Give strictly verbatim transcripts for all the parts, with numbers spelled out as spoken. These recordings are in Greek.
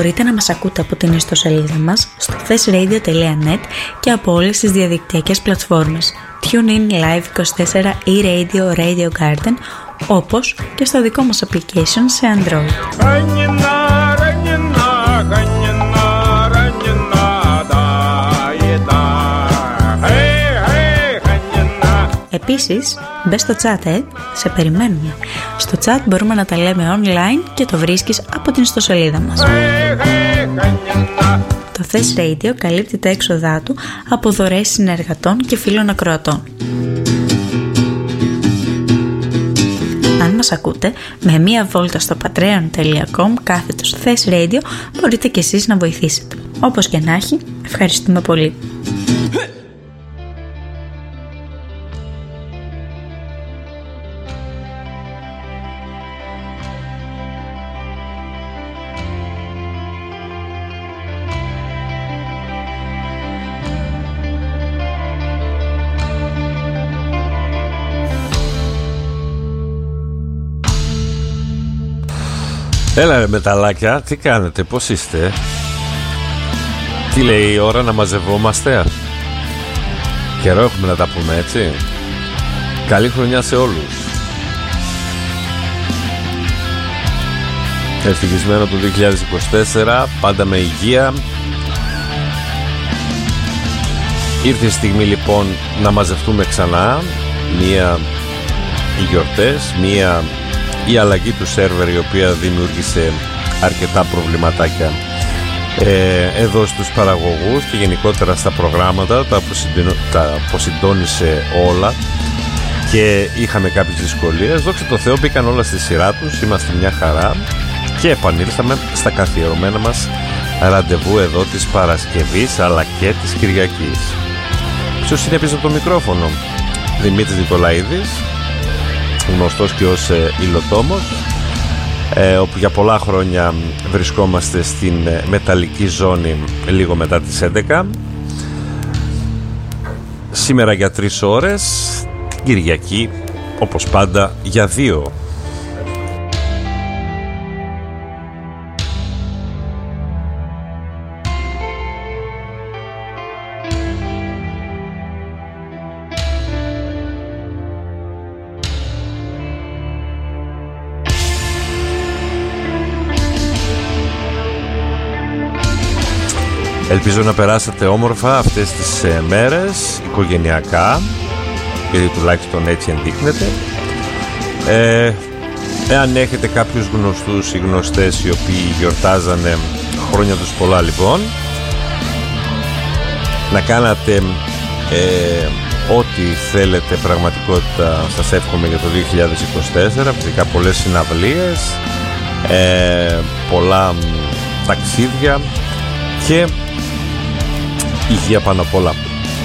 Μπορείτε να μας ακούτε από την ιστοσελίδα μας στο thesradio τελεία net και από όλες τις διαδικτυακές πλατφόρμες TuneIn, Live είκοσι τέσσερα, eRadio, Radio Garden, όπως και στο δικό μας application σε Android. Επίσης, μπες στο chat, ε, σε περιμένουμε. Στο chat μπορούμε να τα λέμε online και το βρίσκεις από την ιστοσελίδα μας. Το Thess Radio καλύπτει τα έξοδά του από δωρεές συνεργατών και φίλων ακροατών. Αν μας ακούτε, με μία βόλτα στο patreon τελεία com κάθετος Thess Radio μπορείτε και εσείς να βοηθήσετε. Όπως και να έχει, ευχαριστούμε πολύ. Έλα ρε μεταλλάκια, τι κάνετε, πώς είστε? Τι λέει η ώρα να μαζευόμαστε? Καιρό έχουμε να τα πούμε, έτσι. Καλή χρονιά σε όλους. Ευτυχισμένο το δύο χιλιάδες είκοσι τέσσερα, πάντα με υγεία. Ήρθε η στιγμή λοιπόν να μαζευτούμε ξανά. Μία οι γιορτές, μία η αλλαγή του σερβερ, η οποία δημιούργησε αρκετά προβληματάκια ε, εδώ στους παραγωγούς και γενικότερα στα προγράμματα. Τα, αποσυντονι... τα αποσυντώνησε όλα και είχαμε κάποιες δυσκολίες. Δόξα τω Θεώ, μπήκαν όλα στη σειρά τους, είμαστε μια χαρά και επανήλθαμε στα καθιερωμένα μας ραντεβού εδώ της Παρασκευής αλλά και της Κυριακής. Ποιος είναι πίσω από το μικρόφωνο? Δημήτρης Νικολαίδης, γνωστός και ως ε, Υλοτόμος, ε, όπου για πολλά χρόνια βρισκόμαστε στην ε, μεταλλική ζώνη λίγο μετά τις έντεκα. Σήμερα για τρεις ώρες, την Κυριακή όπως πάντα για δύο. Ελπίζω να περάσετε όμορφα αυτές τις ε, μέρες, οικογενειακά, γιατί τουλάχιστον έτσι ενδείκνεται. Ε, εάν έχετε κάποιους γνωστούς ή γνωστές οι οποίοι γιορτάζανε, χρόνια τους πολλά λοιπόν, να κάνατε ε, ό,τι θέλετε πραγματικότητα, σας εύχομαι για το δύο χιλιάδες είκοσι τέσσερα. Φυσικά πολλές συναυλίες, ε, πολλά ταξίδια και υγεία πάνω απ' όλα.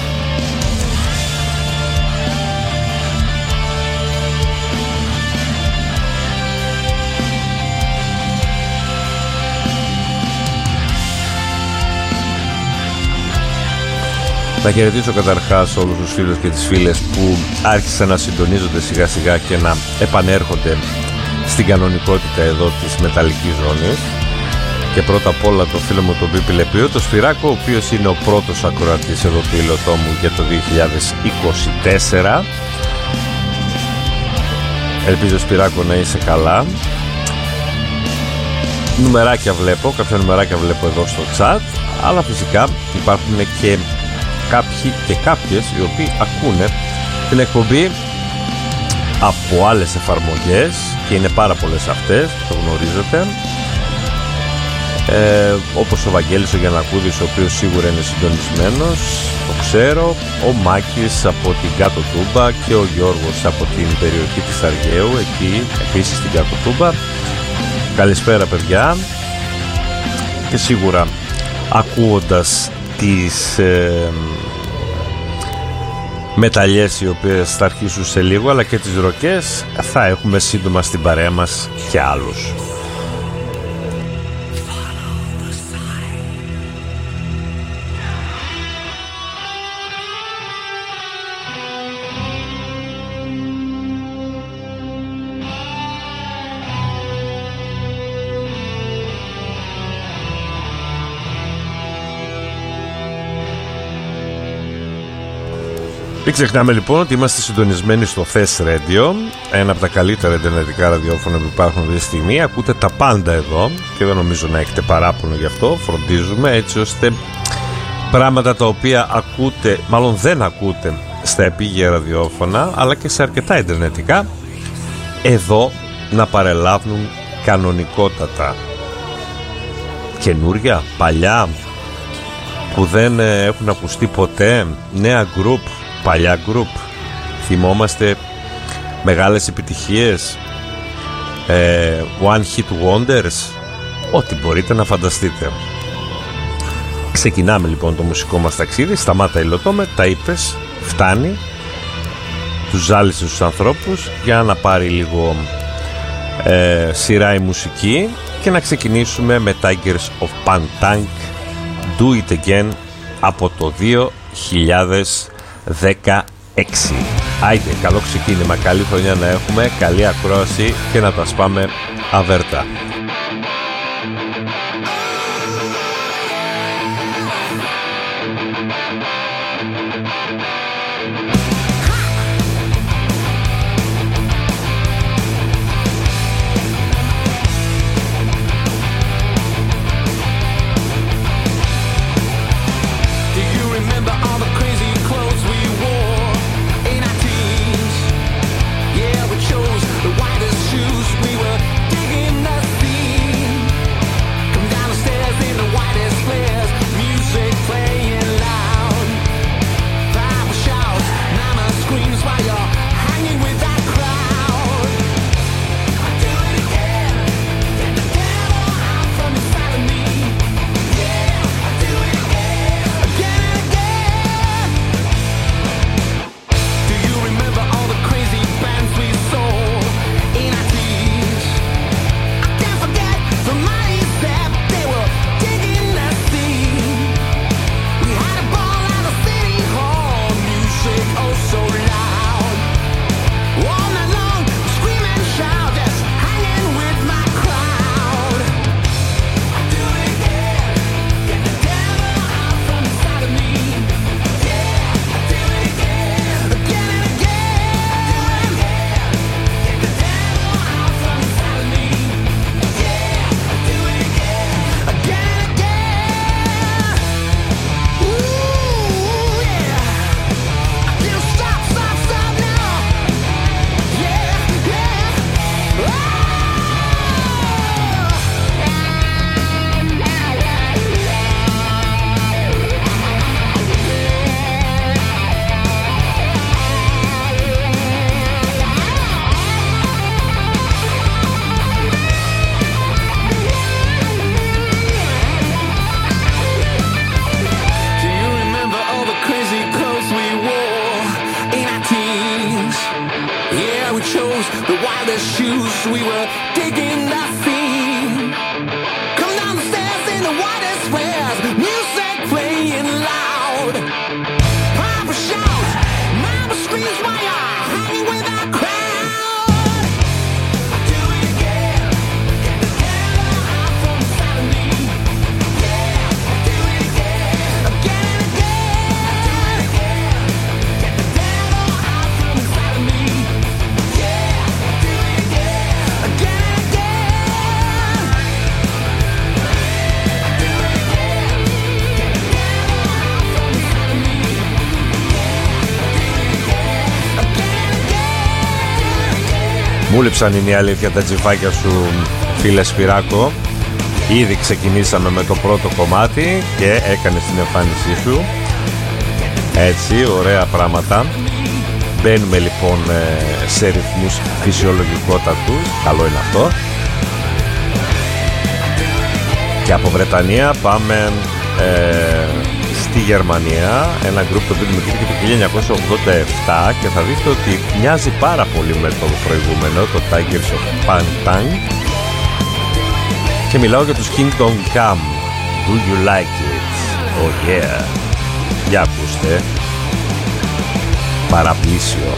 Να χαιρετήσω καταρχάς όλους τους φίλους και τις φίλες που άρχισαν να συντονίζονται σιγά σιγά και να επανέρχονται στην κανονικότητα εδώ της μεταλλικής ζώνης. Και πρώτα απ' όλα το φίλο μου τον Πίπη Λεπίου, το Σφυράκο, ο οποίος είναι ο πρώτος ακροατής εδώ του Υλοτόμου για το δύο χιλιάδες είκοσι τέσσερα. Ελπίζω Σπυράκο να είσαι καλά. Νουμεράκια βλέπω, κάποια νουμεράκια βλέπω εδώ στο chat, αλλά φυσικά υπάρχουν και κάποιοι και κάποιες οι οποίοι ακούνε την εκπομπή από άλλες εφαρμογές και είναι πάρα πολλές αυτές, το γνωρίζετε. Ε, όπως ο Βαγγέλης ο Γιαννακούδης, ο οποίος σίγουρα είναι συντονισμένος, το ξέρω, ο Μάκης από την Κάτω Τούμπα και ο Γιώργος από την περιοχή της Αργαίου, εκεί επίσης στην Κάτω Τούμπα. Καλησπέρα παιδιά. Και σίγουρα ακούοντας τις ε, μεταλλιές οι οποίες θα αρχίσουν σε λίγο, αλλά και τις ροκές, θα έχουμε σύντομα στην παρέα μας και άλλους. Μην ξεχνάμε λοιπόν ότι είμαστε συντονισμένοι στο Thess Radio, ένα από τα καλύτερα ιντερνετικά ραδιόφωνα που υπάρχουν αυτή τη στιγμή. Ακούτε τα πάντα εδώ και δεν νομίζω να έχετε παράπονο γι' αυτό. Φροντίζουμε έτσι ώστε πράγματα τα οποία ακούτε, μάλλον δεν ακούτε στα επίγεια ραδιόφωνα, αλλά και σε αρκετά ιντερνετικά, εδώ να παρελάβουν κανονικότατα. Καινούρια, παλιά, που δεν έχουν ακουστεί ποτέ, νέα γκρουπ, παλιά γκρουπ. Θυμόμαστε μεγάλες επιτυχίες, ε, one hit wonders, ό,τι μπορείτε να φανταστείτε. Ξεκινάμε λοιπόν το μουσικό μας ταξίδι. Σταμάτα υλοτόμε, τα είπες, φτάνει. Τους ζάλισε τους ανθρώπους για να πάρει λίγο ε, σειρά η μουσική και να ξεκινήσουμε με Tigers of Pantang, Do It Again, από το δύο χιλιάδες δεκαέξι. Άιντε, καλό ξεκίνημα, καλή χρονιά να έχουμε, καλή ακρόαση και να τα σπάμε αβέρτα. Μου λείψαν, είναι η αλήθεια, τα τζιφάκια σου, φίλε Σπυράκο. Ήδη ξεκινήσαμε με το πρώτο κομμάτι και έκανες την εμφάνισή σου. Έτσι, ωραία πράγματα. Μπαίνουμε λοιπόν σε ρυθμούς φυσιολογικότατους. Καλό είναι αυτό. Και από Βρετανία πάμε ε, στη Γερμανία. Ένα γκρουπ το οποίο δημιουργήθηκε το χίλια εννιακόσια ογδόντα επτά και θα δείτε ότι μοιάζει πάρα πολύ με το προηγούμενο, το Tigers of Pantang. Και μιλάω για τους Kingdom Come. Do you like it? Oh yeah. Για ακούστε. Παραπλήσιο.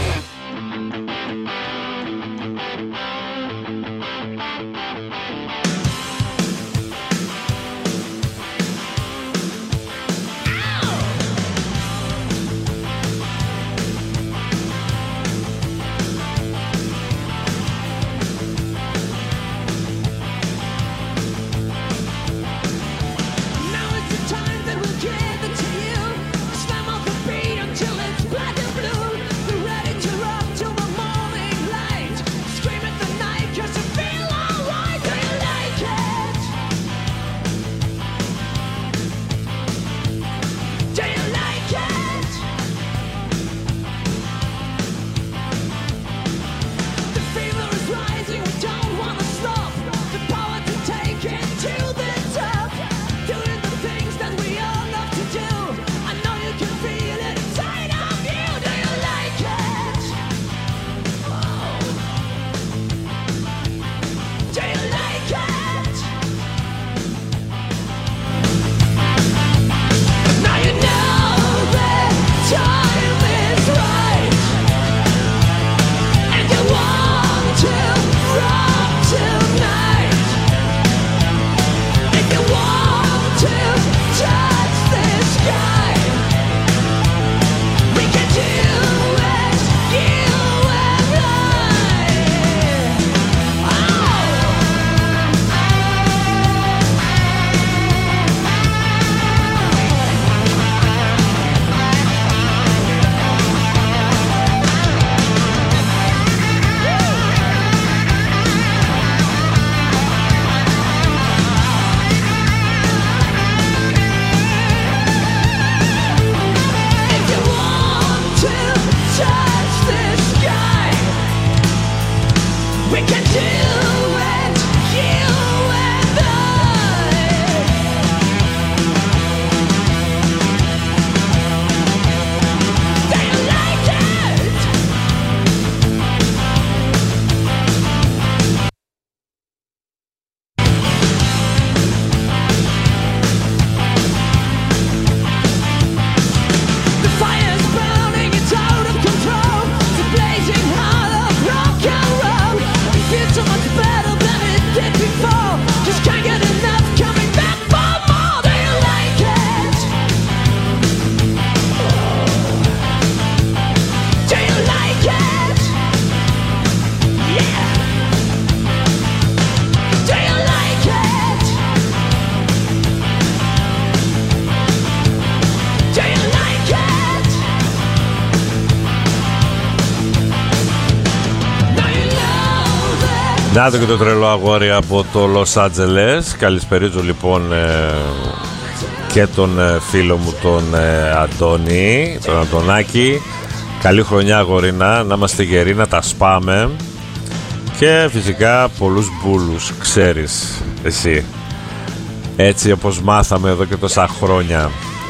Να το και το τρελό αγόρι από το Λος Άντζελες. Καλησπερίζω λοιπόν ε, και τον ε, φίλο μου τον ε, Αντώνη, τον Αντωνάκη. Καλή χρονιά αγορίνα, να είμαστε γεροί, να τα σπάμε. Και φυσικά πολλούς μπούλους, ξέρεις εσύ. Έτσι όπως μάθαμε εδώ και τόσα χρόνια.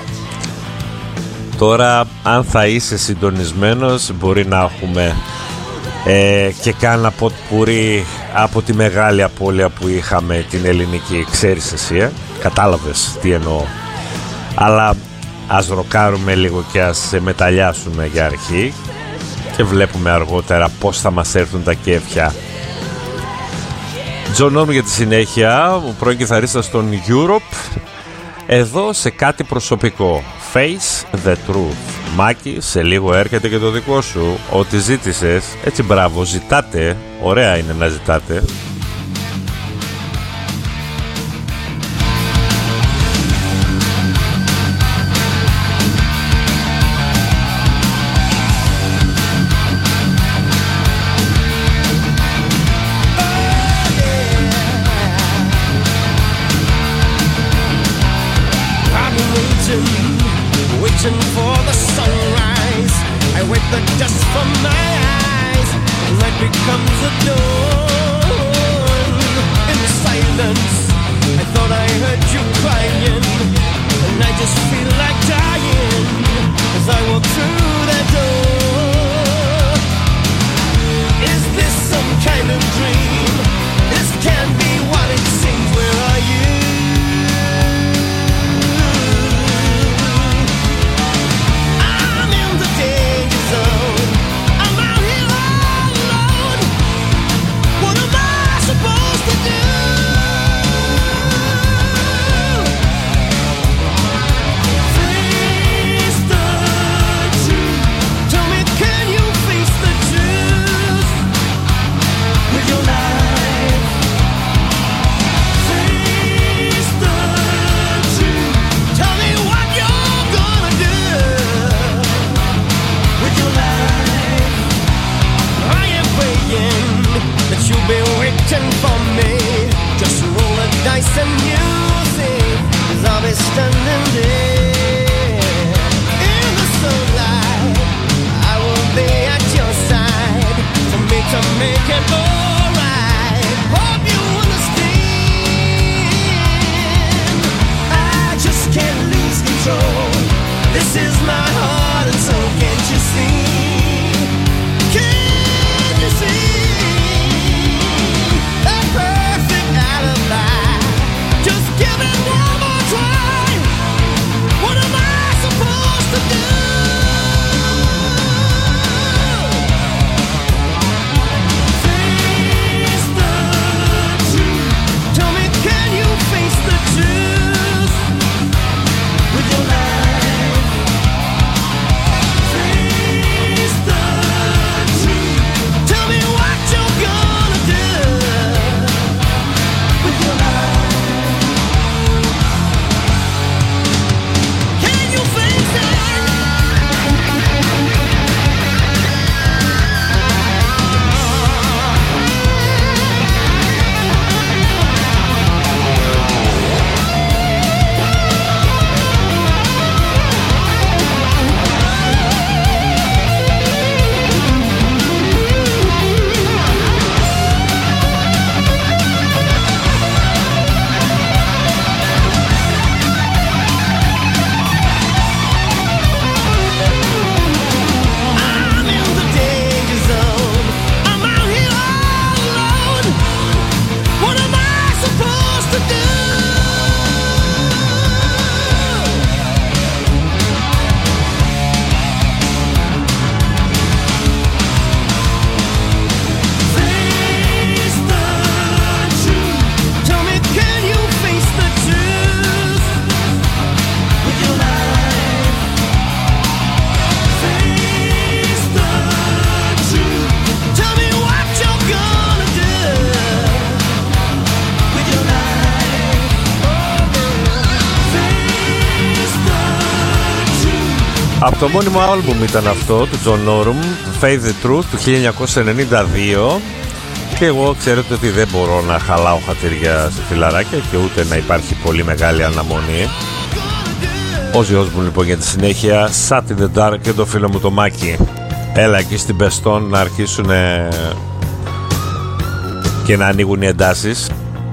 Τώρα αν θα είσαι συντονισμένος μπορεί να έχουμε ε, και κάνα ποτπουρί από τη μεγάλη απώλεια που είχαμε, την ελληνική. Ξέρεις εσύ, ε? Κατάλαβες τι εννοώ. Αλλά ας ροκάρουμε λίγο και ας μεταλλιάσουμε για αρχή και βλέπουμε αργότερα πώς θα μας έρθουν τα κέφια. John Norum για τη συνέχεια, ο πρώην κιθαρίστας των Europe, εδώ σε κάτι προσωπικό. Face the truth. Μάκη, σε λίγο έρχεται και το δικό σου. Ό,τι ζήτησες, έτσι μπράβο, ζητάτε. Ωραία είναι να ζητάτε. Από το μόνιμο άλμπουμ ήταν αυτό του John Norum, Face the Truth, του χίλια εννιακόσια ενενήντα δύο. Και εγώ ξέρετε ότι δεν μπορώ να χαλάω χατήρια σε φιλαράκια και ούτε να υπάρχει πολύ μεγάλη αναμονή. Ozzy Osbourne λοιπόν για τη συνέχεια. Sat in the Dark και το φίλο μου το Μάκη. Έλα εκεί στην Πεστόν να αρχίσουν και να ανοίγουν οι εντάσεις.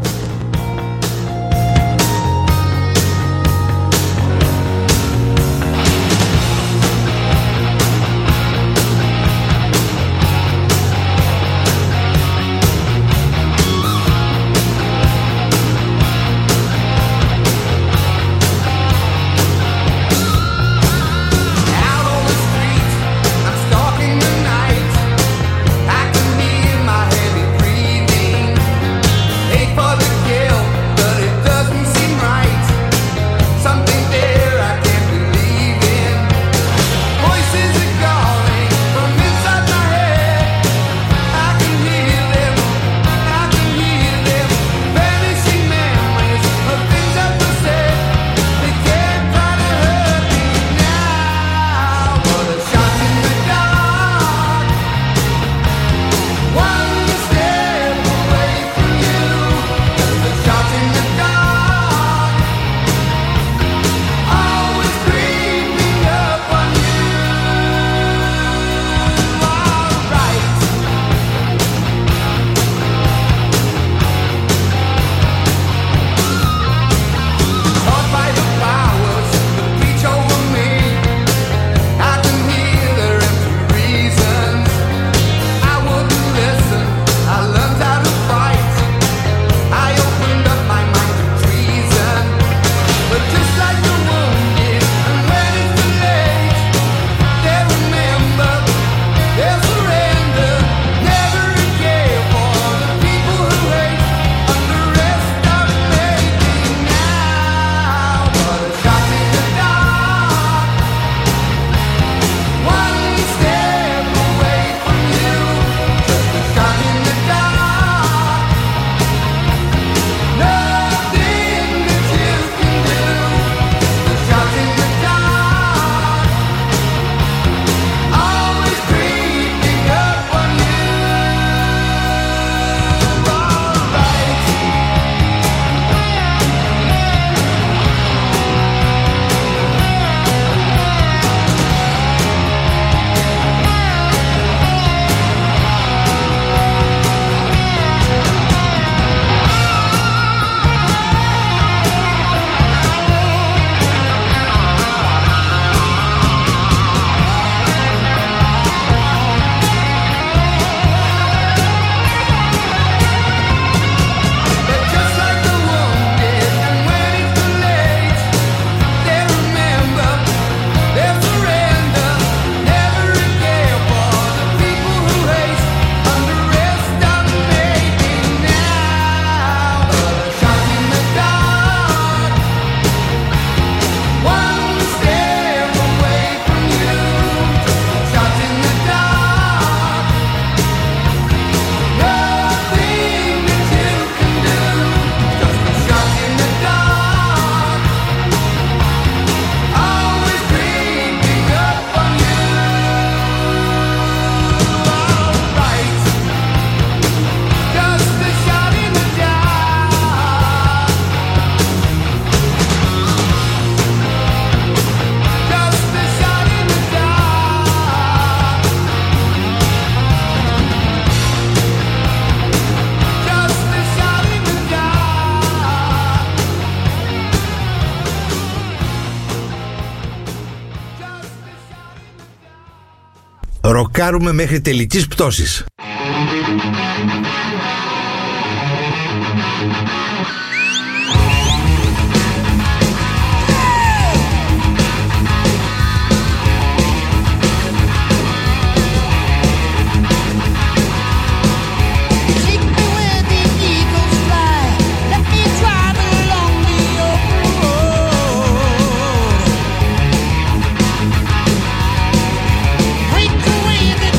Ροκάρουμε μέχρι τελικής πτώσης.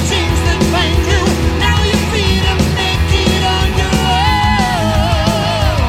Now your feet are naked on your own.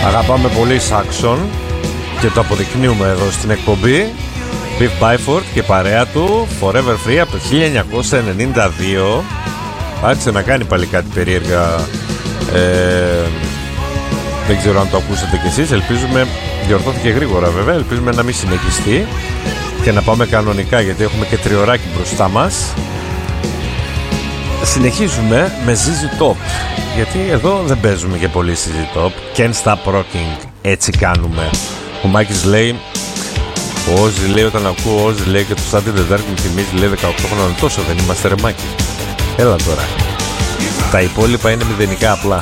Αγαπάμε πολύ Saxon και το αποδεικνύουμε εδώ στην εκπομπή. Biff Byford και παρέα του Forever Free από το χίλια εννιακόσια ενενήντα δύο. Άρχισε να κάνει πάλι κάτι περίεργα. ε, Δεν ξέρω αν το ακούσατε κι εσείς. Ελπίζουμε, διορθώθηκε γρήγορα βέβαια, ελπίζουμε να μην συνεχιστεί και να πάμε κανονικά, γιατί έχουμε και τριωράκι μπροστά μας. Συνεχίζουμε με ζι ζι Top, γιατί εδώ δεν παίζουμε και πολύ ζι ζι Top. Can't Stop Rocking, έτσι κάνουμε. Ο Μάκης λέει, ο Όζη λέει, όταν ακούω Όζη λέει και το Sunday the Dark μου θυμίζει, λέει δεκαοκτώ χρόνων. Τόσο δεν είμαστε, ρε Μάκη? Έλα τώρα. Τα υπόλοιπα είναι μηδενικά απλά.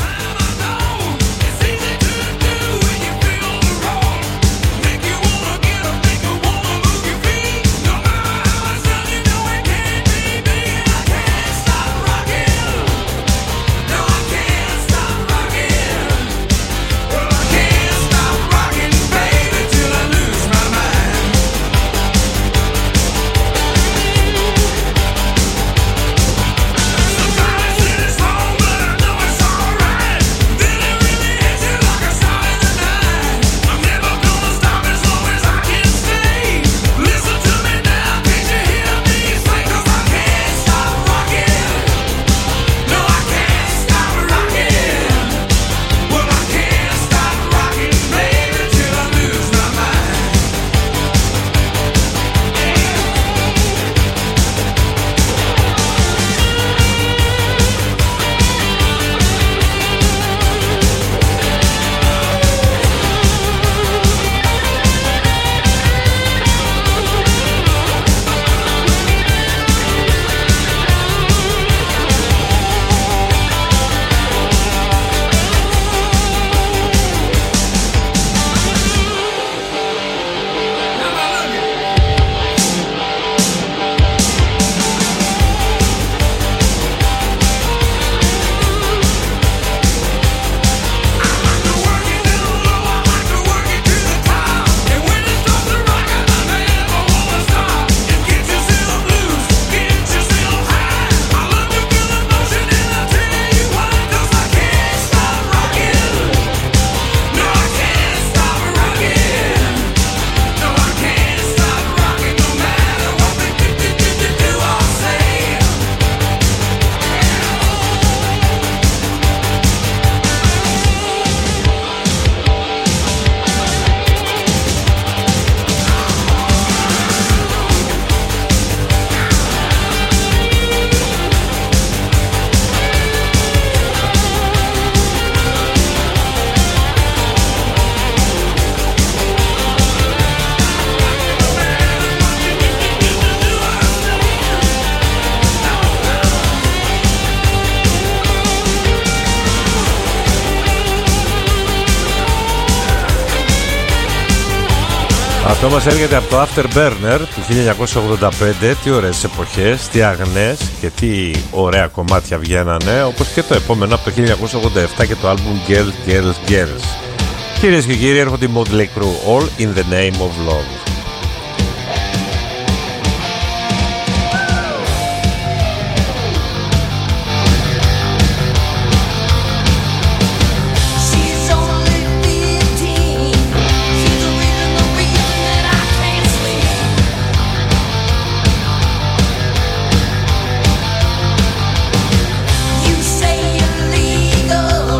Αυτό μας έρχεται από το Afterburner του χίλια εννιακόσια ογδόντα πέντε. Τι ωραίες εποχές, τι αγνές και τι ωραία κομμάτια βγαίνανε. Όπως και το επόμενο από το χίλια εννιακόσια ογδόντα επτά και το album Girls, Girls, Girls. Κυρίες και κύριοι, έρχονται οι Motley Crue, All in the Name of Love.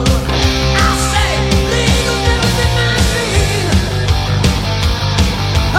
I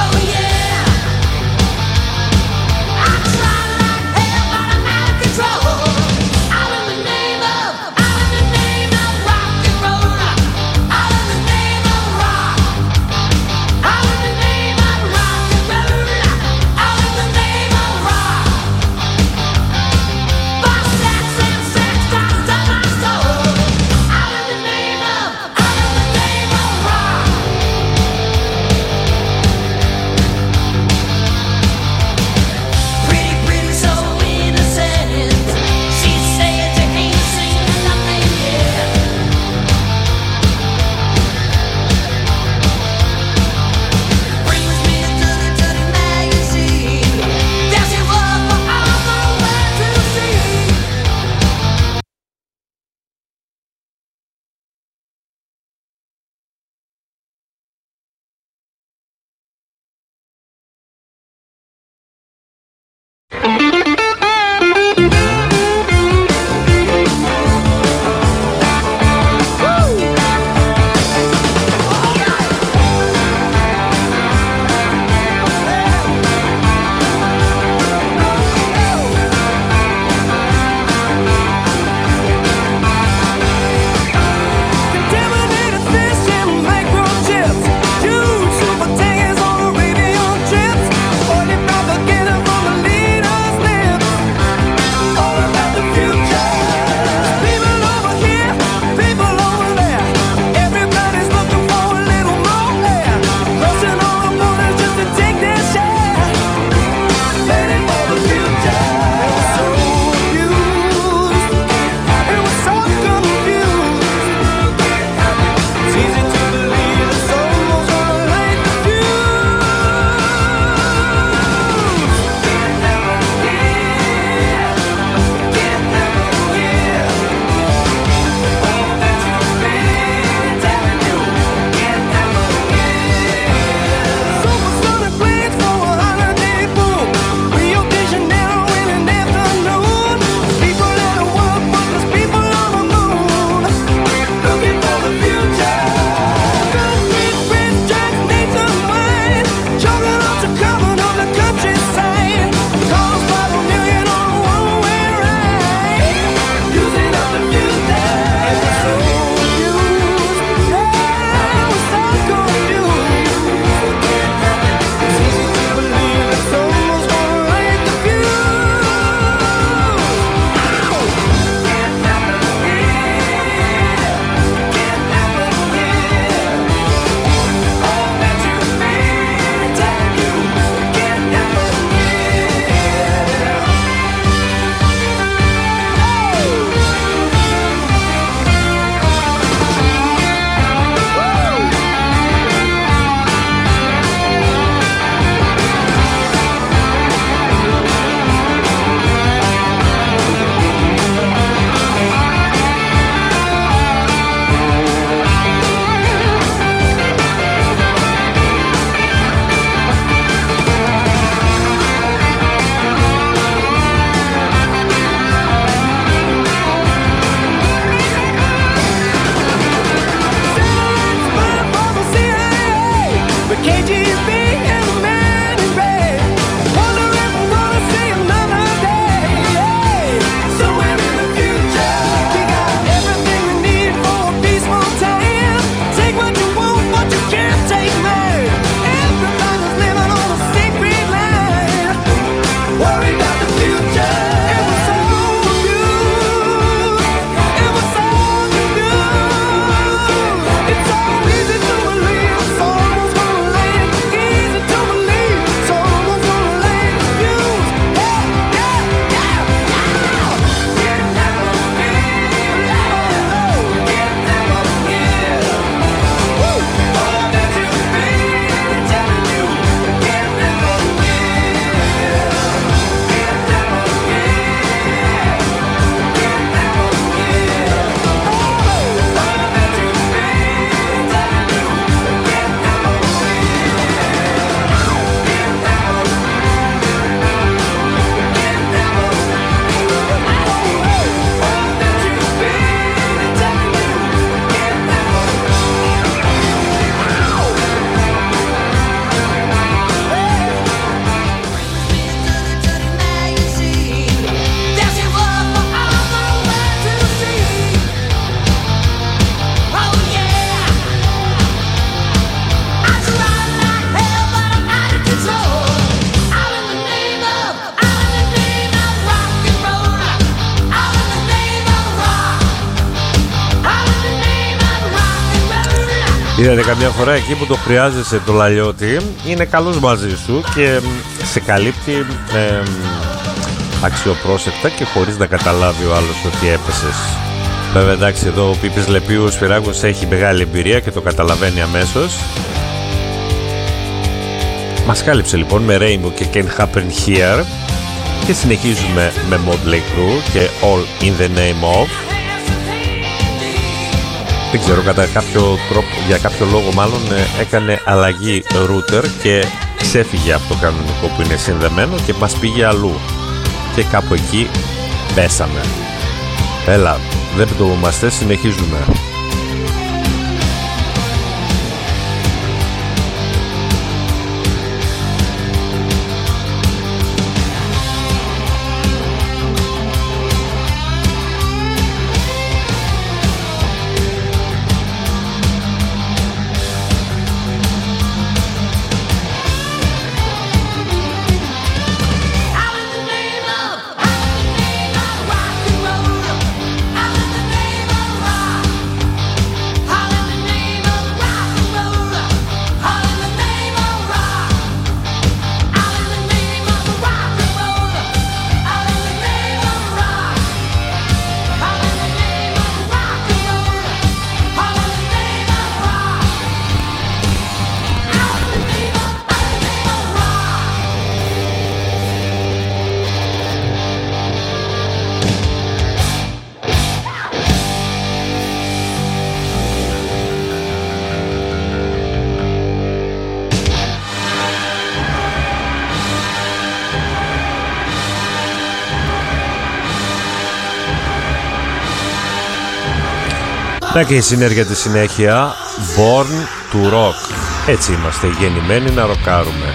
Είδατε καμιά φορά εκεί που το χρειάζεσαι το λαλιώτη, είναι καλός μαζί σου και σε καλύπτει ε, αξιοπρόσεκτα και χωρίς να καταλάβει ο άλλος ότι έπεσες. Βέβαια εντάξει, εδώ ο Πίπης Λεπίου ο Σφυράκος έχει μεγάλη εμπειρία και το καταλαβαίνει αμέσως. Μας κάλυψε λοιπόν με Rainbow και Can't Happen Here και συνεχίζουμε με Motley Crue και All in the Name of. Δεν ξέρω, κατά κάποιο τρόπο, για κάποιο λόγο μάλλον έκανε αλλαγή router και ξέφυγε από το κανονικό που είναι συνδεμένο και μας πήγε αλλού και κάπου εκεί πέσαμε. Έλα, δεν πτωμαστε, συνεχίζουμε. Να και η συνέργεια τη συνέχεια, Born to Rock. Έτσι είμαστε γεννημένοι να ροκάρουμε.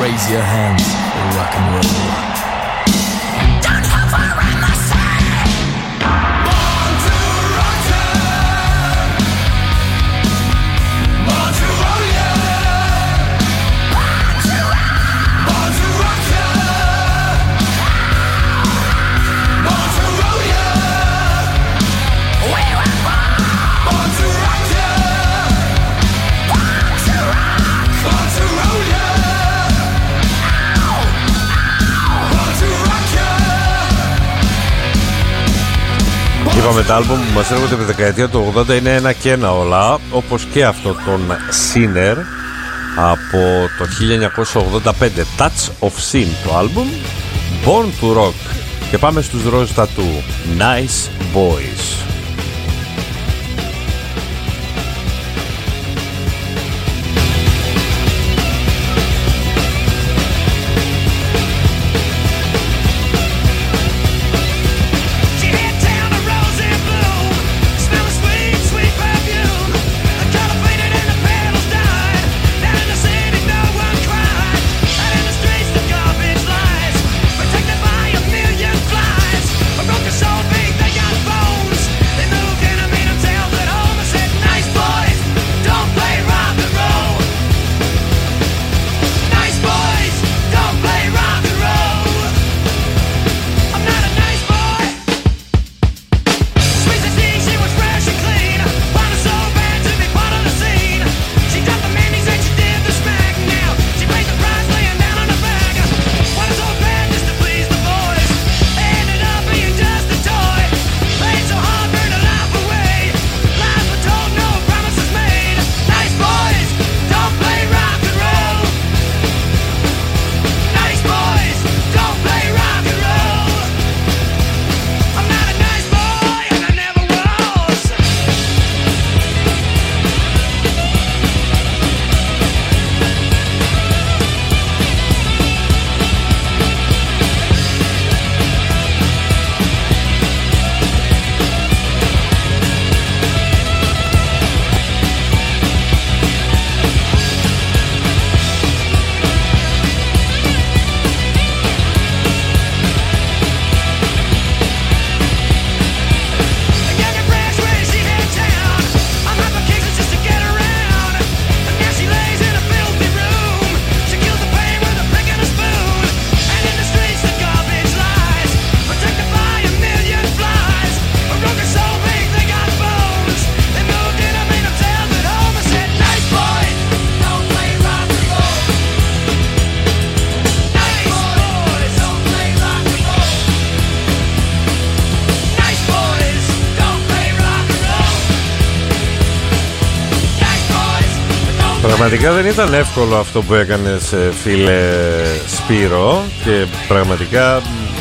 raise your hands and rock and roll. Είπαμε τα άλμπουμ που μας έρχονται από τη δεκαετία του ογδόντα είναι ένα και ένα όλα, όπως και αυτό τον Sinner από το χίλια εννιακόσια ογδόντα πέντε, Touch of Sin το άλμπουμ, Born to Rock. Και πάμε στους Rose Tattoo, Nice Boys. Πραγματικά δεν ήταν εύκολο αυτό που έκανες, φίλε Σπύρο, και πραγματικά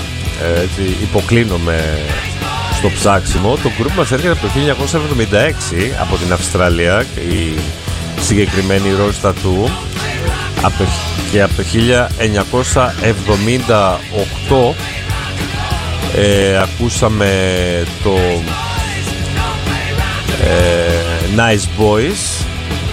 έτσι, υποκλίνομαι στο ψάξιμο. Το group μας έρχεται από το χίλια εννιακόσια εβδομήντα έξι από την Αυστραλία, η συγκεκριμένη Rose Tattoo, και από το χίλια εννιακόσια εβδομήντα οκτώ ε, ακούσαμε το ε, Nice Boys.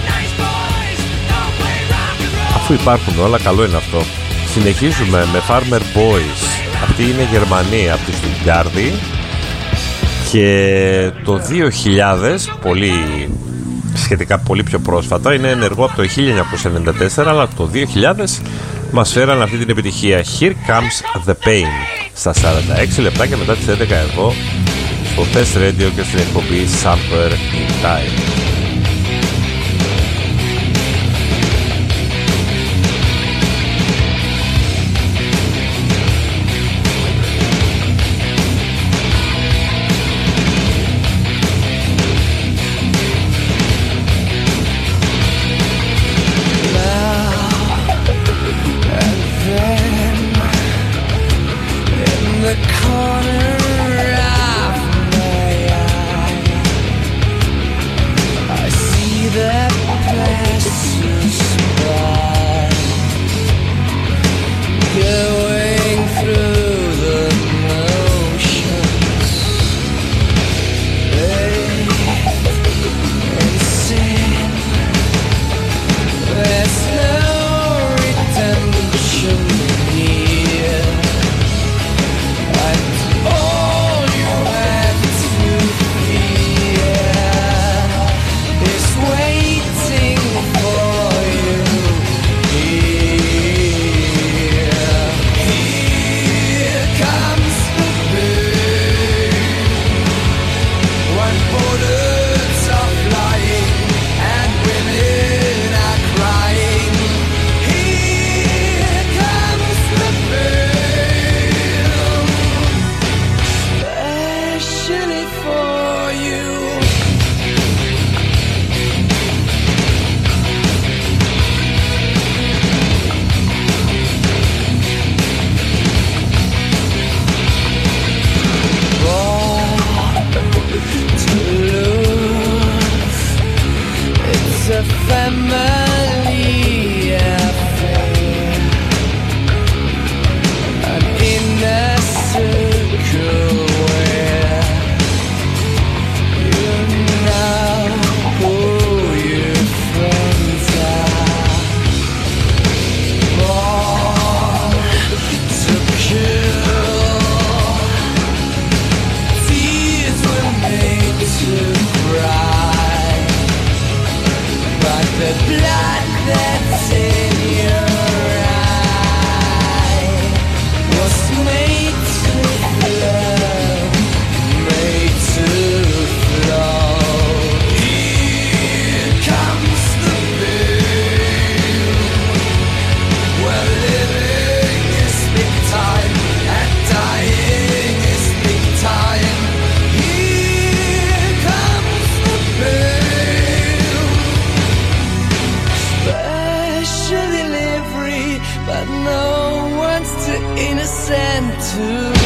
Αφού υπάρχουν όλα, καλό είναι αυτό. Συνεχίζουμε με Farmer Boys. Αυτοί είναι Γερμανοί από τη Στουτγκάρδη, και το δύο χιλιάδες, πολύ, σχετικά πολύ πιο πρόσφατα, είναι ενεργό από το χίλια εννιακόσια ενενήντα τέσσερα, αλλά το δύο χιλιάδες μας φέραν αυτή την επιτυχία, Here Comes the Pain, στα σαράντα έξι λεπτάκια μετά τις έντεκα εδώ στο Test Radio και στην εκπομπή Somewhere in Time. Corner of my eye, but no one's too innocent to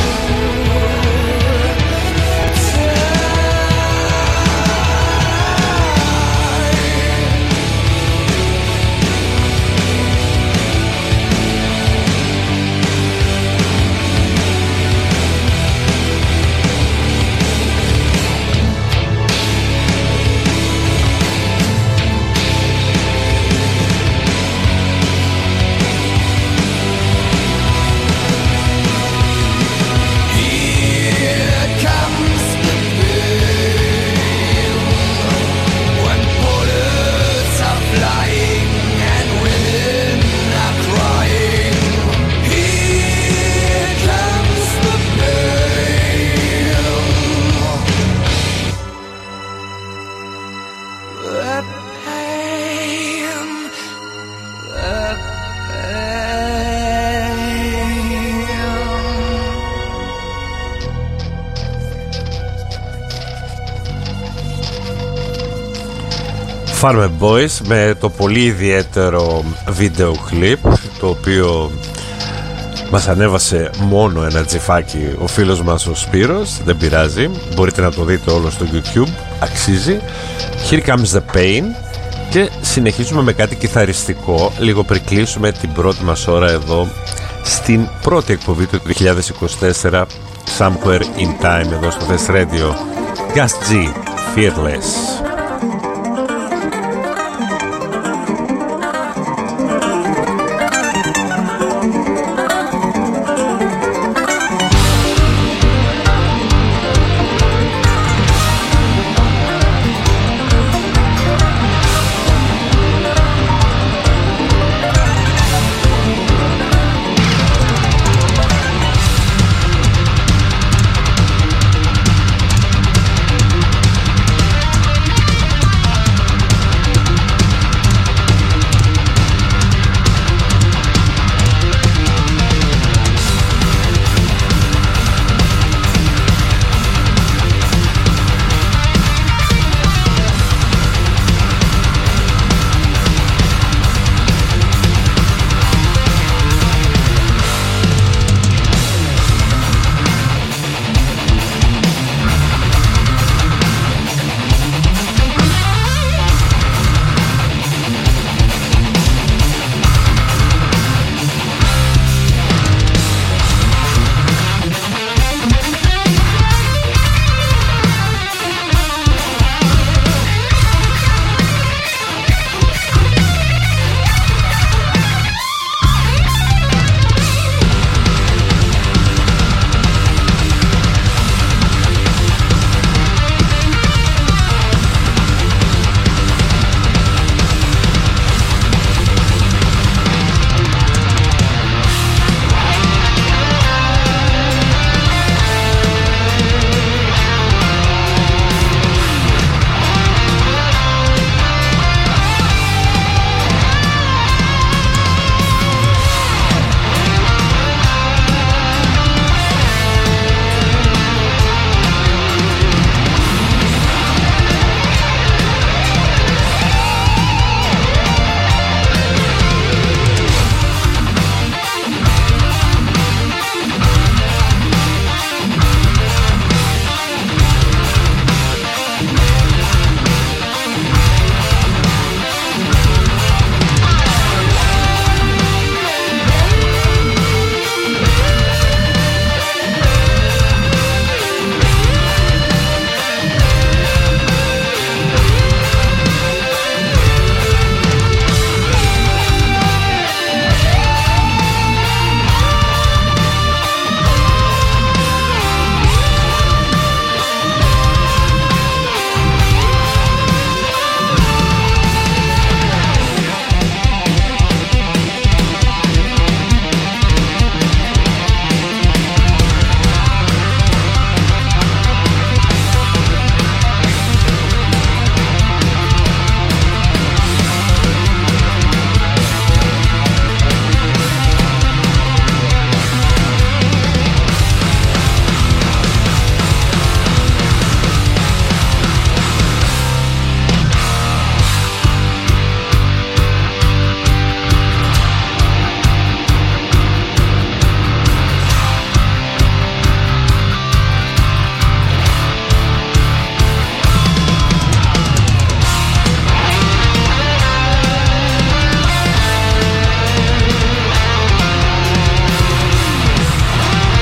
Farmer Boys με το πολύ ιδιαίτερο βίντεο κλιπ, το οποίο μας ανέβασε μόνο ένα τζιφάκι ο φίλος μας ο Σπύρος. Δεν πειράζει, μπορείτε να το δείτε όλο στο YouTube, αξίζει. Here Comes the Pain. Και συνεχίζουμε με κάτι κιθαριστικό λίγο πριν κλείσουμε την πρώτη μας ώρα εδώ στην πρώτη εκπομπή του δύο χιλιάδες είκοσι τέσσερα, Somewhere in Time, εδώ στο Thess Radio. Gus G, Fearless.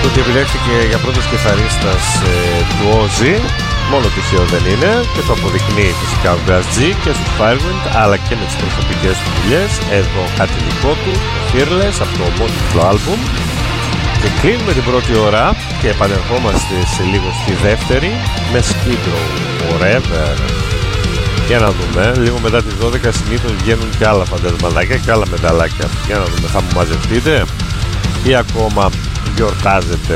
Το ότι επιλέχθηκε για πρώτος κιθαρίστας ε, του Ozzy μόνο τυχαίο δεν είναι και το αποδεικνύει φυσικά ο Gus G και στους Firewind, αλλά και με τις προσωπικές του δουλειές. Εδώ κάτι δικό του, το Fearless, από το ομότιτλο άλμπουμ. Και κλείνουμε την πρώτη ώρα και επανερχόμαστε σε λίγο στη δεύτερη με Skid Row Forever. Για να δούμε, λίγο μετά τις δώδεκα συνήθως βγαίνουν και άλλα φαντασματάκια και άλλα μεταλλάκια. Για να δούμε, θα μου μαζευτείτε ή ακόμα γιορτάζετε?